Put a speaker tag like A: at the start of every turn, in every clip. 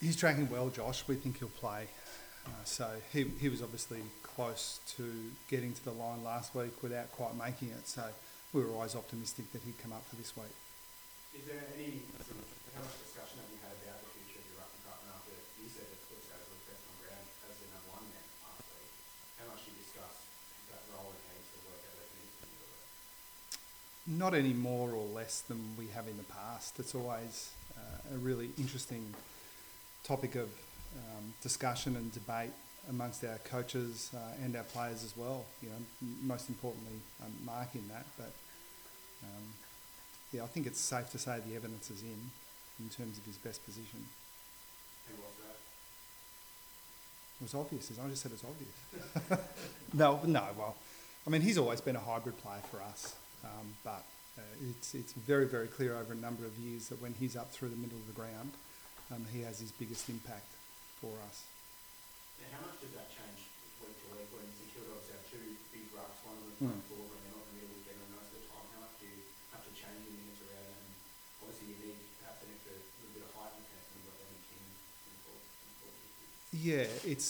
A: He's tracking well, Josh. We think he'll play. So he was obviously close to getting to the line last week without quite making it. So we were always optimistic that he'd come up for this week.
B: Is there any sort of, how much discussion have you had about the future of your ruck and partner after you said that Brooks has looked best on ground as the number one man last week? How much do you discuss that role and how you sort of work out where he needs to be?
A: Not any more or less than we have in the past. It's always a really interesting topic of discussion and debate amongst our coaches and our players as well. You know, most importantly, Mark in that. But yeah, I think it's safe to say the evidence is in terms of his best position.
B: And what's that?
A: It was obvious, as I just said, it's obvious. No. Well, I mean, he's always been a hybrid player for us, but it's very, very clear over a number of years that when he's up through the middle of the ground, he has his biggest impact for us.
B: Now, how much does that change week to week when St Kilda obviously have two big rucks, one of them front forward and they're not in the middle together most of the time? How much do you have to change your minutes around it? And obviously you need perhaps an extra little bit of height in the fence when you've got Evan King in forward.
A: Yeah,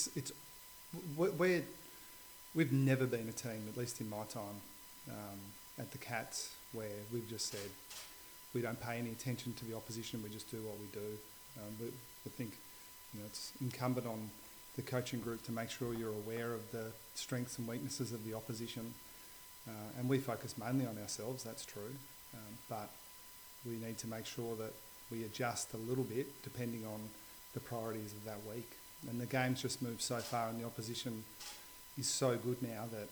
A: we've never been a team, at least in my time, at the Cats, where we've just said we don't pay any attention to the opposition, we just do what we do. We think it's incumbent on the coaching group to make sure you're aware of the strengths and weaknesses of the opposition, and we focus mainly on ourselves, that's true, but we need to make sure that we adjust a little bit depending on the priorities of that week. And the game's just moved so far and the opposition is so good now that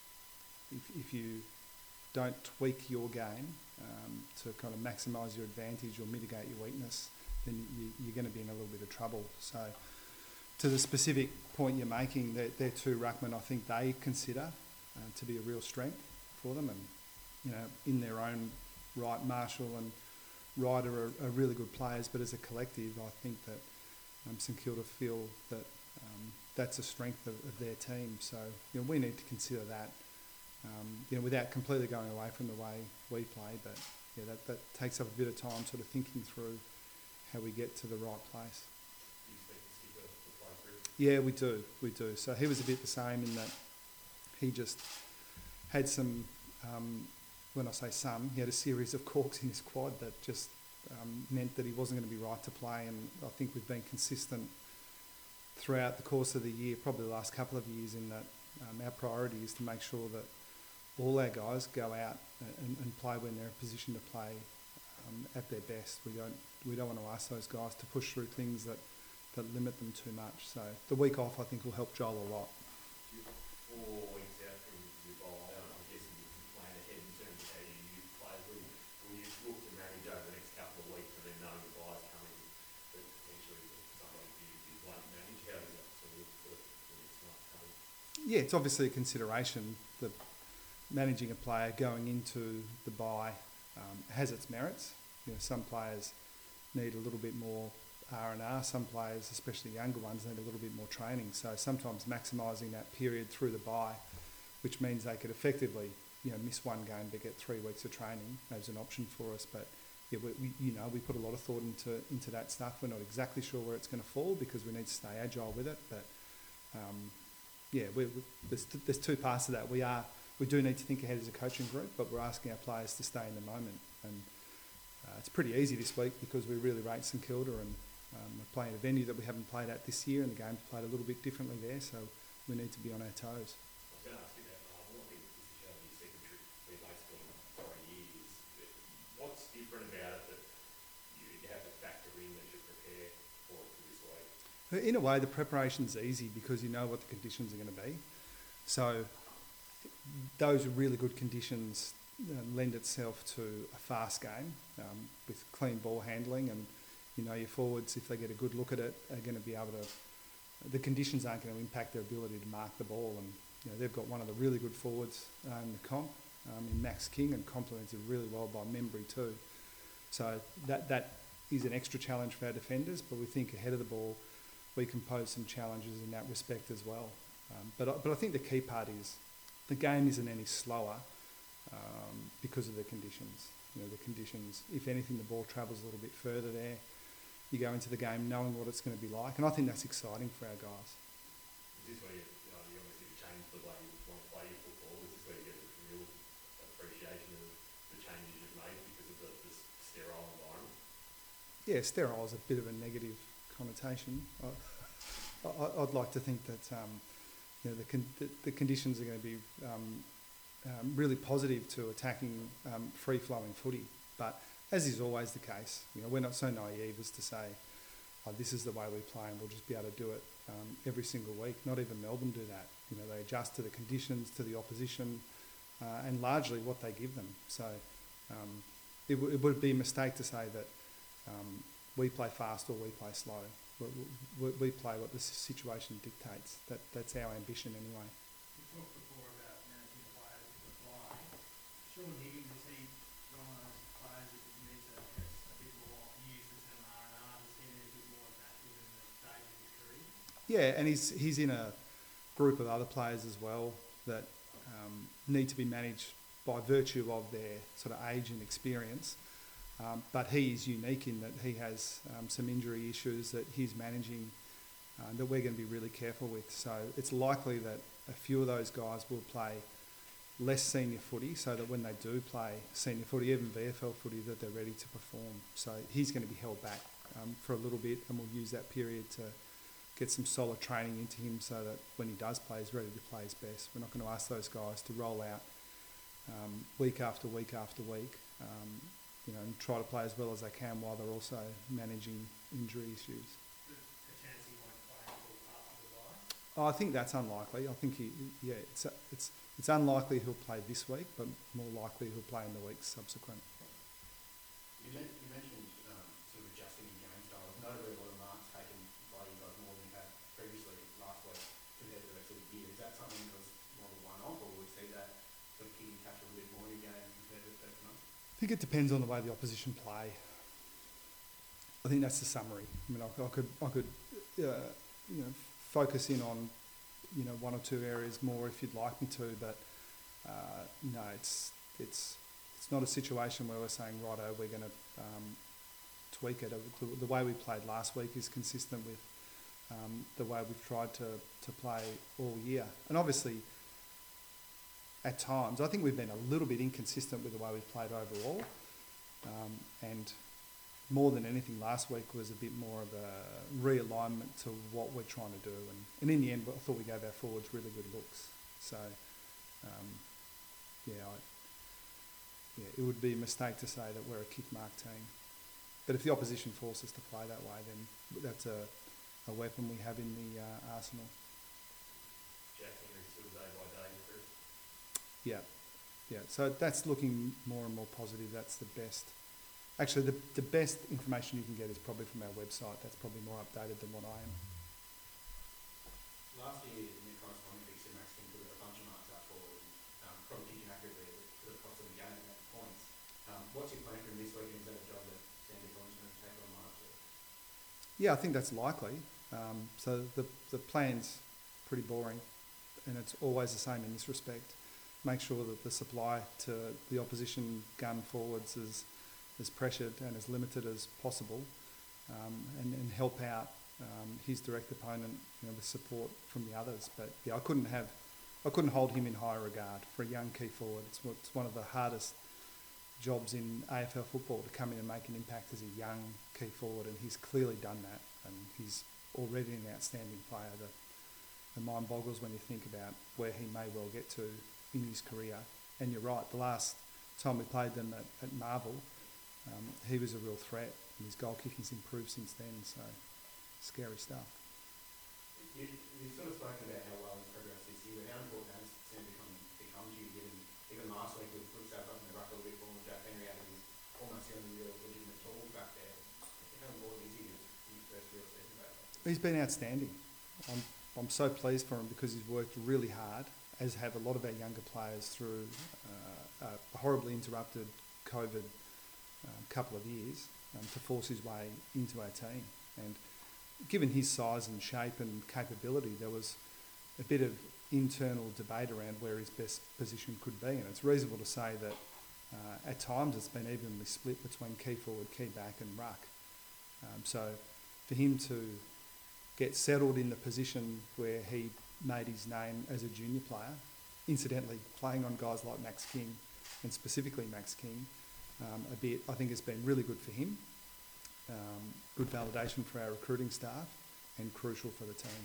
A: if you don't tweak your game to kind of maximise your advantage or mitigate your weakness, then you're going to be in a little bit of trouble. So to the specific point you're making, they're two ruckmen I think they consider to be a real strength for them, and in their own right, Marshall and Ryder are really good players, but as a collective I think that St Kilda feel that that's a strength of their team. So we need to consider that without completely going away from the way we play, but that takes up a bit of time sort of thinking through how we get to the right place.
B: Do you expect Skipper to play through?
A: Yeah, we do. So he was a bit the same in that he just had some, when I say some, he had a series of corks in his quad that just meant that he wasn't going to be right to play, and I think we've been consistent throughout the course of the year, probably the last couple of years, in that our priority is to make sure that all our guys go out and play when they're in a position to play at their best. We don't want to ask those guys to push through things that limit them too much. So the week off I think will help Joel a lot.
C: 4 weeks out from your bye, I'm guessing you can plan ahead in terms of how you use players. Will you look to manage over the next couple of weeks and then knowing the bye's coming, that potentially somebody you won't manage? How does that sort of look for the next month coming?
A: Yeah, it's obviously a consideration that managing a player going into the bye has its merits. Some players need a little bit more R&R. Some players, especially younger ones, need a little bit more training. So sometimes maximising that period through the bye, which means they could effectively, miss one game but get 3 weeks of training, as an option for us. But yeah, we put a lot of thought into that stuff. We're not exactly sure where it's going to fall because we need to stay agile with it. But there's two parts to that. We do need to think ahead as a coaching group, but we're asking our players to stay in the moment. And it's pretty easy this week because we really rate St Kilda, and we're playing a venue that we haven't played at this year, and the game's played a little bit differently there, so we need to be on our toes.
C: I was going to ask you about Marvel. I think this is your second trip to baseball in 3 years. What's different about it that you have to factor in as you prepare for this week?
A: In a way, the preparation's easy because you know what the conditions are going to be. So those really good conditions lend itself to a fast game with clean ball handling, and your forwards, if they get a good look at it, are going to be able to. The conditions aren't going to impact their ability to mark the ball, and they've got one of the really good forwards in the comp, in Max King, and complemented really well by Membry too. So that is an extra challenge for our defenders, but we think ahead of the ball we can pose some challenges in that respect as well. But I think the key part is the game isn't any slower because of the conditions. The conditions, if anything, the ball travels a little bit further there. you go into the game knowing what it's going to be like, and I think that's exciting for our guys.
C: Is this where you obviously change the way you want to play your football? Is this where you get a real appreciation of the changes you've made because of the sterile environment?
A: Yeah, sterile is a bit of a negative connotation. I'd like to think that the conditions are going to be really positive to attacking free-flowing footy. But as is always the case, we're not so naive as to say, oh, this is the way we play and we'll just be able to do it every single week. Not even Melbourne do that. They adjust to the conditions, to the opposition, and largely what they give them. So it would be a mistake to say that we play fast or we play slow. We play what the situation dictates. That's our ambition anyway.
D: You talked before about managing the players with the fly. Sean Higgins, is he one of those players that needs a bit more, you use the term R&R, does he need a bit more of that given the stage of his career?
A: Yeah, and he's in a group of other players as well that need to be managed by virtue of their sort of age and experience. But he is unique in that he has some injury issues that he's managing that we're going to be really careful with. So it's likely that a few of those guys will play less senior footy so that when they do play senior footy, even VFL footy, that they're ready to perform. So he's going to be held back for a little bit, and we'll use that period to get some solid training into him so that when he does play, he's ready to play his best. We're not going to ask those guys to roll out week after week after week. And try to play as well as they can while they're also managing injury issues.
D: A chance he won't play until after the bye?
A: I think that's unlikely. I think it's unlikely he'll play this week, but more likely he'll play in the weeks subsequent.
B: You mentioned sort of adjusting your game style. Notably, a lot of marks taken by you guys more than you had previously last week compared to the rest of the year. Is that something that was more of a one-off, or will we see that sort of kicking catch a little bit more in your game compared to the first month?
A: I think it depends on the way the opposition play. I think that's the summary. I mean, I could focus in on one or two areas more if you'd like me to, but no, it's not a situation where we're saying, righto, we're going to tweak it. The way we played last week is consistent with the way we've tried to play all year, and obviously. At times, I think we've been a little bit inconsistent with the way we've played overall, and more than anything, last week was a bit more of a realignment to what we're trying to do, and in the end, I thought we gave our forwards really good looks. So, it would be a mistake to say that we're a kick mark team, but if the opposition forces to play that way, then that's a weapon we have in the arsenal.
C: Jack Henry still day by day, Chris?
A: Yeah. So that's looking more and more positive. That's the best. Actually, the best information you can get is probably from our website. That's probably more updated than what I am.
B: Last year, in the corresponding piece, Max King put a bunch of marks up forward and probably kicking accurately to the cost of the game at points. What's your plan for him this week? Is that a job that Sandy Collins going to take on March?
A: Yeah, I think that's likely. So the plan's pretty boring, and it's always the same in this respect. Make sure that the supply to the opposition gun forwards is as pressured and as limited as possible, and help out his direct opponent, with support from the others. But yeah, I couldn't hold him in high regard for a young key forward. It's one of the hardest jobs in AFL football, to come in and make an impact as a young key forward, and he's clearly done that, and he's already an outstanding player. The mind boggles when you think about where he may well get to in his career. And you're right, the last time we played them at Marvel, he was a real threat, and his goal kicking's improved since then, so scary stuff.
B: You've sort of spoken about how well he's progressed this year, but how important has Sam become to you, given even last week with Brookstaff up in the ruck a little bit more, and Jack Henry out of his almost the only real legitimate tall back there. How important is he in his first real season back?
A: He's been outstanding. I'm so pleased for him because he's worked really hard, as have a lot of our younger players through a horribly interrupted COVID couple of years to force his way into our team. And given his size and shape and capability, there was a bit of internal debate around where his best position could be. And it's reasonable to say that at times it's been evenly split between key forward, key back and ruck. So for him to get settled in the position where he made his name as a junior player, incidentally playing on guys like Max King, and specifically Max King, a bit, I think it's been really good for him, good validation for our recruiting staff, and crucial for the team.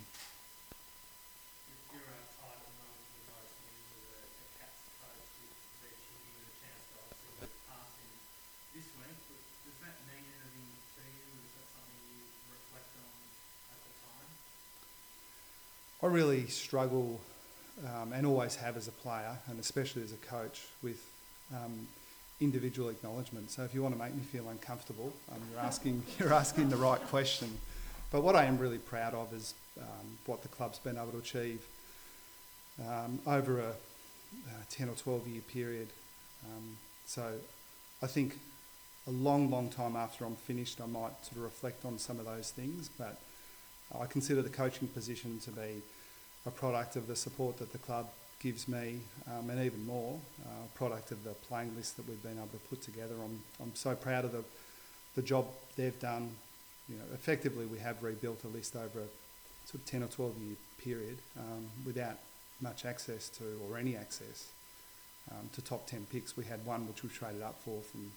D: If you're outside at the moment with most wins as a Cats coach, with Red Chicky with a chance to obviously go past him this week, but does that mean anything to you? Is that something you reflect on at the time?
A: I really struggle, and always have as a player, and especially as a coach, with individual acknowledgement. So if you want to make me feel uncomfortable, you're asking the right question. But what I am really proud of is what the club's been able to achieve over a 10 or 12 year period. So I think a long time after I'm finished, I might sort of reflect on some of those things, but I consider the coaching position to be a product of the support that the club gives me, and even more, a product of the playing list that we've been able to put together. I'm so proud of the job they've done. You know, effectively we have rebuilt a list over a sort of 10 or 12 year period without much access to, or any access to top 10 picks. We had one which we traded up for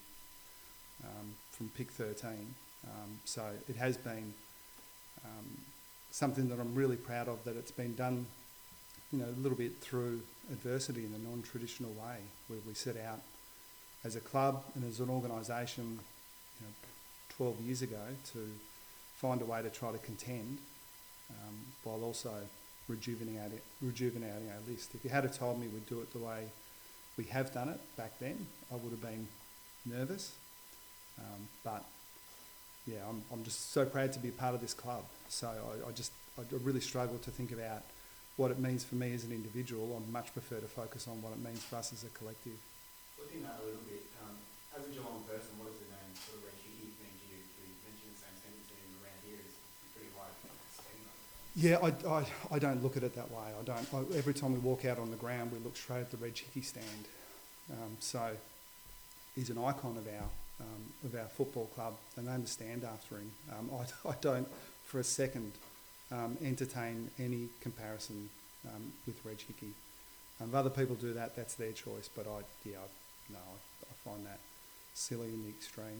A: from pick 13. So it has been something that I'm really proud of, that it's been done, you know, a little bit through adversity in a non-traditional way, where we set out as a club and as an organisation, you know, 12 years ago, to find a way to try to contend while also rejuvenating our list. If you had have told me we'd do it the way we have done it back then, I would have been nervous. But yeah, I'm just so proud to be a part of this club. So I really struggle to think about what it means for me as an individual. I'd much prefer to focus on what it means for us as a collective.
B: Looking at that a little bit, as a Geelong person, what does the name sort of Red Chicky mean to you? We mentioned the same sentence in around here is pretty high stigma.
A: Yeah, I don't look at it that way. Every time we walk out on the ground, we look straight at the Red Chicky stand. So he's an icon of our football club. They named the stand after him. I don't for a second entertain any comparison with Reg Hickey. If other people do that, that's their choice. But I find that silly in the extreme.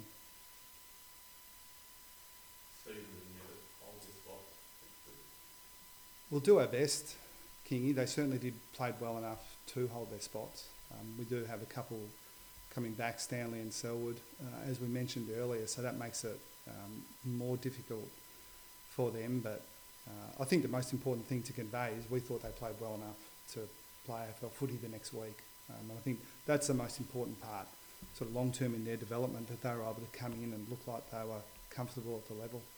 C: Stephen would never hold his spot.
A: We'll do our best, Kingy. They certainly did played well enough to hold their spots. We do have a couple coming back, Stanley and Selwood, as we mentioned earlier, so that makes it more difficult for them. But I think the most important thing to convey is we thought they played well enough to play AFL footy the next week. And I think that's the most important part, sort of long term in their development, that they were able to come in and look like they were comfortable at the level.